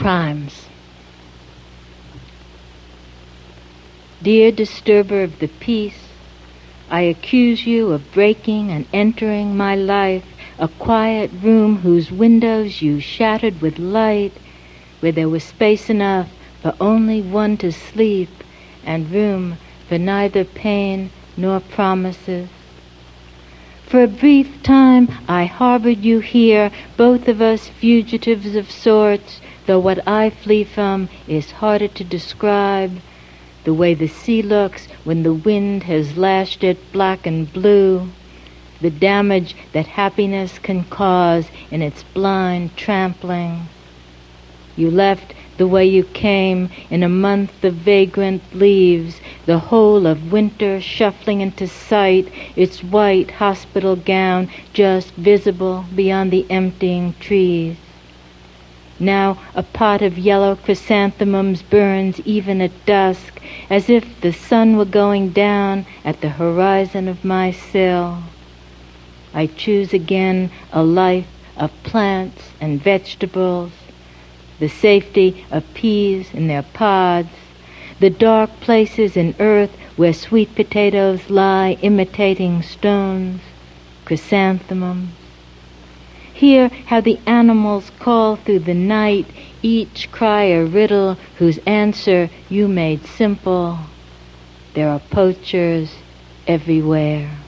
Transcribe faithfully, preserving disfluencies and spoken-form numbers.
crimes. Dear disturber of the peace, I accuse you of breaking and entering my life, a quiet room whose windows you shattered with light, where there was space enough for only one to sleep, and room for neither pain nor promises. For a brief time I harbored you here, both of us fugitives of sorts, though what I flee from is harder to describe. The way the sea looks when the wind has lashed it black and blue, the damage that happiness can cause in its blind trampling. You left the way you came, in a month of vagrant leaves, the whole of winter shuffling into sight, its white hospital gown just visible beyond the emptying trees. Now a pot of yellow chrysanthemums burns even at dusk, as if the sun were going down at the horizon of my sill. I choose again a life of plants and vegetables, the safety of peas in their pods, the dark places in earth where sweet potatoes lie imitating stones, chrysanthemums. Hear how the animals call through the night, each cry a riddle whose answer you made simple. There are poachers everywhere.